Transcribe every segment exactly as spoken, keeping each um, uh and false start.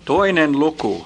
Toinen luku.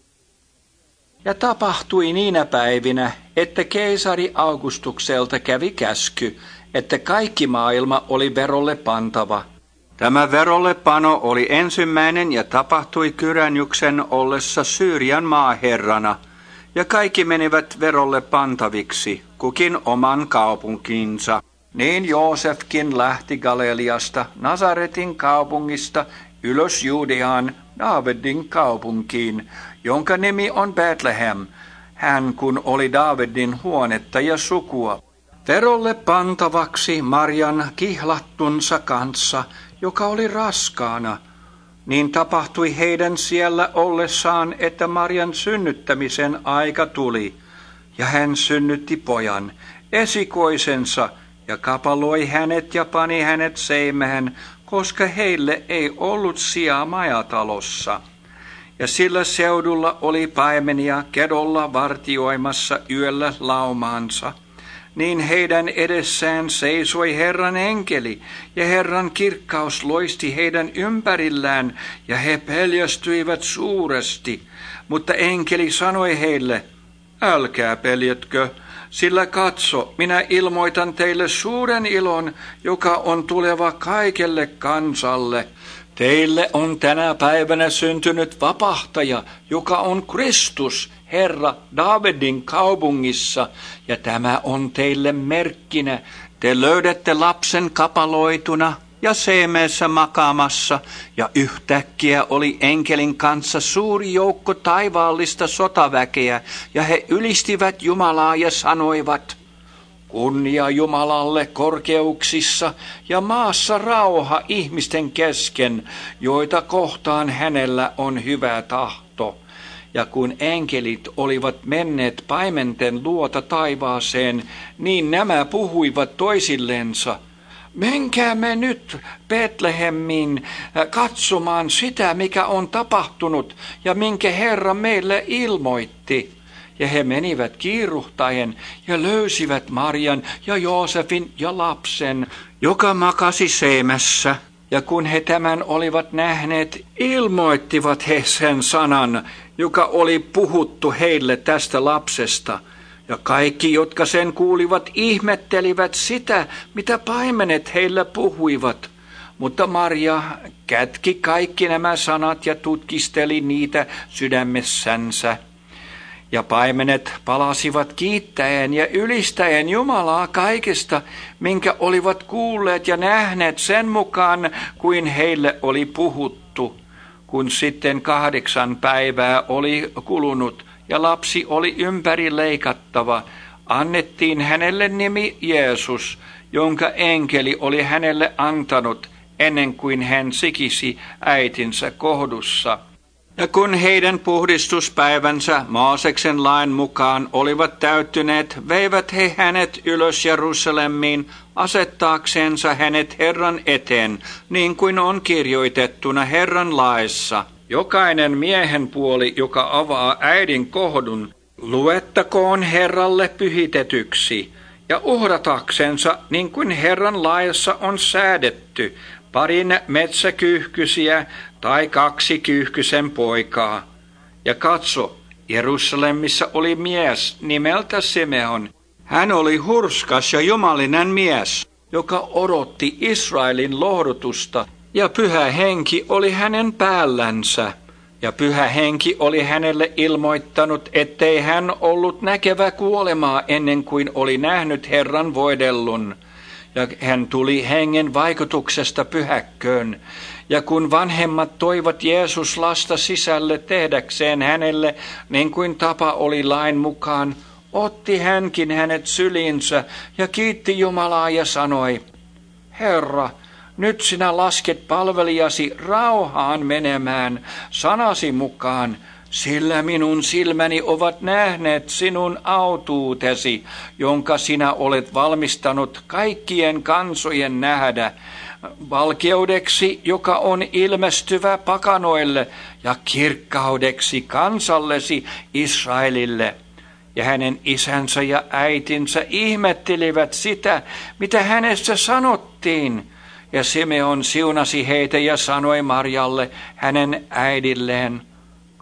Ja tapahtui niinä päivinä, että keisari Augustukselta kävi käsky, että kaikki maailma oli verolle pantava. Tämä verollepano oli ensimmäinen ja tapahtui Kyränjuksen ollessa Syyrian maaherrana, ja kaikki menivät verolle pantaviksi, kukin oman kaupunkiinsa. Niin Joosefkin lähti Galileasta, Nasaretin kaupungista, ylös Judeaan, Daavidin kaupunkiin, jonka nimi on Betlehem, hän kun oli Daavidin huonetta ja sukua. Verolle pantavaksi Marjan kihlattunsa kanssa, joka oli raskaana. Niin tapahtui heidän siellä ollessaan, että Marjan synnyttämisen aika tuli, ja hän synnytti pojan, esikoisensa, ja kapaloi hänet ja pani hänet seimään, koska heille ei ollut sijaa majatalossa. Ja sillä seudulla oli paimenia kedolla vartioimassa yöllä laumaansa. Niin heidän edessään seisoi Herran enkeli, ja Herran kirkkaus loisti heidän ympärillään, ja he peljästyivät suuresti. Mutta enkeli sanoi heille, älkää peljetkö, sillä katso, minä ilmoitan teille suuren ilon, joka on tuleva kaikelle kansalle. Teille on tänä päivänä syntynyt vapahtaja, joka on Kristus, Herra, Daavidin kaupungissa, ja tämä on teille merkkinä. Te löydätte lapsen kapaloituna ja seemeessä makaamassa, ja yhtäkkiä oli enkelin kanssa suuri joukko taivaallista sotaväkeä, ja he ylistivät Jumalaa ja sanoivat, kunnia Jumalalle korkeuksissa ja maassa rauha ihmisten kesken, joita kohtaan hänellä on hyvä tahto. Ja kun enkelit olivat menneet paimenten luota taivaaseen, niin nämä puhuivat toisillensa, menkäämme nyt Betlehemiin katsomaan sitä, mikä on tapahtunut ja minkä Herra meille ilmoitti. Ja he menivät kiiruhtaen ja löysivät Marjan ja Joosefin ja lapsen, joka makasi seimässä. Ja kun he tämän olivat nähneet, ilmoittivat he sen sanan, joka oli puhuttu heille tästä lapsesta. Ja kaikki, jotka sen kuulivat, ihmettelivät sitä, mitä paimenet heille puhuivat. Mutta Maria kätki kaikki nämä sanat ja tutkisteli niitä sydämessänsä. Ja paimenet palasivat kiittäen ja ylistäen Jumalaa kaikesta, minkä olivat kuulleet ja nähneet sen mukaan, kuin heille oli puhuttu. Kun sitten kahdeksan päivää oli kulunut ja lapsi oli ympäri leikattava, annettiin hänelle nimi Jeesus, jonka enkeli oli hänelle antanut ennen kuin hän sikisi äitinsä kohdussa. Ja kun heidän puhdistuspäivänsä Mooseksen lain mukaan olivat täyttyneet, veivät he hänet ylös Jerusalemiin asettaaksensa hänet Herran eteen, niin kuin on kirjoitettuna Herran laissa. Jokainen miehen puoli, joka avaa äidin kohdun, luettakoon Herralle pyhitetyksi, ja uhrataksensa, niin kuin Herran laissa on säädetty, parin metsäkyyhkysiä tai kaksi kyyhkysen poikaa. Ja katso, Jerusalemissa oli mies nimeltä Simeon. Hän oli hurskas ja jumalinen mies, joka odotti Israelin lohdutusta, ja pyhä henki oli hänen päällänsä. Ja pyhä henki oli hänelle ilmoittanut, ettei hän ollut näkevä kuolemaa ennen kuin oli nähnyt Herran voidellun. Ja hän tuli hengen vaikutuksesta pyhäkköön. Ja kun vanhemmat toivat Jeesus lasta sisälle tehdäkseen hänelle, niin kuin tapa oli lain mukaan, otti hänkin hänet syliinsä ja kiitti Jumalaa ja sanoi, Herra, nyt sinä lasket palvelijasi rauhaan menemään sanasi mukaan, sillä minun silmäni ovat nähneet sinun autuutesi, jonka sinä olet valmistanut kaikkien kansojen nähdä, valkeudeksi, joka on ilmestyvä pakanoille, ja kirkkaudeksi kansallesi Israelille. Ja hänen isänsä ja äitinsä ihmettelivät sitä, mitä hänestä sanottiin. Ja Simeon siunasi heitä ja sanoi Marjalle, hänen äidilleen,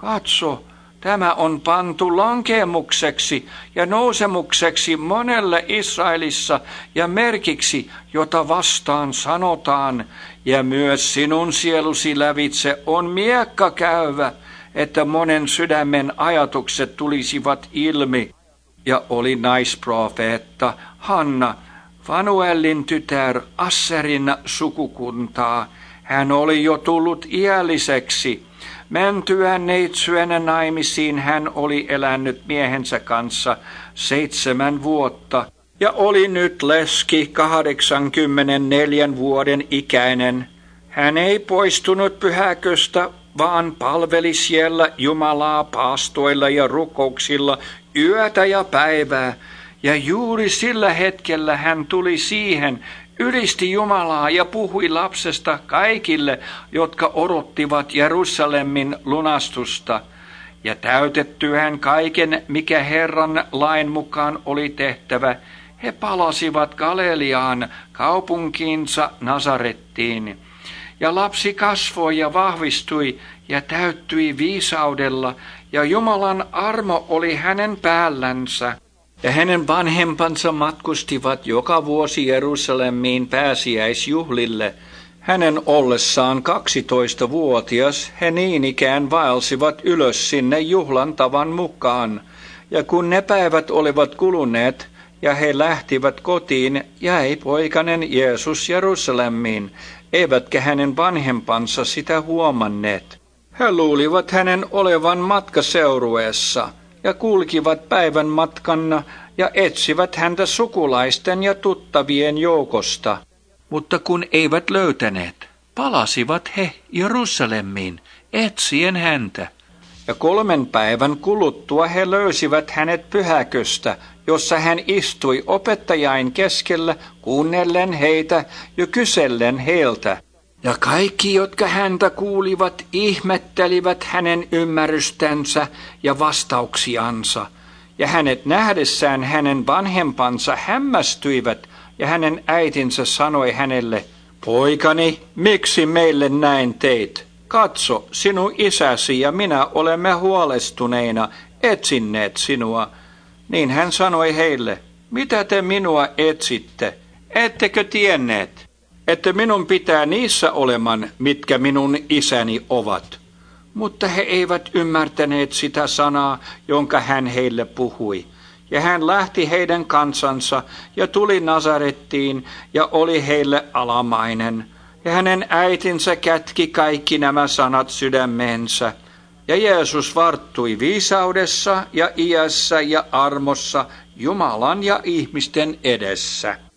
katso, tämä on pantu lankemukseksi ja nousemukseksi monelle Israelissa ja merkiksi, jota vastaan sanotaan, ja myös sinun sielusi lävitse on miekka käyvä, että monen sydämen ajatukset tulisivat ilmi. Ja oli naisprofeetta Hanna, Fanuelin tytär, Asserin sukukuntaa. Hän oli jo tullut iälliseksi. Mentyään neitsyenä naimisiin hän oli elänyt miehensä kanssa seitsemän vuotta ja oli nyt leski kahdeksankymmentäneljän vuoden ikäinen. Hän ei poistunut pyhäköstä, vaan palveli siellä Jumalaa paastoilla ja rukouksilla yötä ja päivää. Ja juuri sillä hetkellä hän tuli siihen, ylisti Jumalaa ja puhui lapsesta kaikille, jotka odottivat Jerusalemin lunastusta. Ja täytettyään kaiken, mikä Herran lain mukaan oli tehtävä, he palasivat Galileaan kaupunkiinsa Nasarettiin. Ja lapsi kasvoi ja vahvistui ja täyttyi viisaudella, ja Jumalan armo oli hänen päällänsä. Ja hänen vanhempansa matkustivat joka vuosi Jerusalemiin pääsiäisjuhlille. Hänen ollessaan kaksitoistavuotias he niin ikään vaelsivat ylös sinne juhlan tavan mukaan. Ja kun ne päivät olivat kuluneet ja he lähtivät kotiin, jäi poikanen Jeesus Jerusalemiin, eivätkä hänen vanhempansa sitä huomanneet. He luulivat hänen olevan matkaseurueessa ja kulkivat päivän matkanna ja etsivät häntä sukulaisten ja tuttavien joukosta. Mutta kun eivät löytäneet, palasivat he Jerusalemiin etsien häntä. Ja kolmen päivän kuluttua he löysivät hänet pyhäköstä, jossa hän istui opettajain keskellä kuunnellen heitä ja kysellen heiltä. Ja kaikki, jotka häntä kuulivat, ihmettelivät hänen ymmärrystänsä ja vastauksiansa. Ja hänet nähdessään hänen vanhempansa hämmästyivät, ja hänen äitinsä sanoi hänelle, poikani, miksi meille näin teit? Katso, sinun isäsi ja minä olemme huolestuneina etsinneet sinua. Niin hän sanoi heille, mitä te minua etsitte? Ettekö tienneet, että minun pitää niissä oleman, mitkä minun isäni ovat? Mutta he eivät ymmärtäneet sitä sanaa, jonka hän heille puhui. Ja hän lähti heidän kansansa ja tuli Nasarettiin ja oli heille alamainen. Ja hänen äitinsä kätki kaikki nämä sanat sydämeensä. Ja Jeesus varttui viisaudessa ja iässä ja armossa Jumalan ja ihmisten edessä.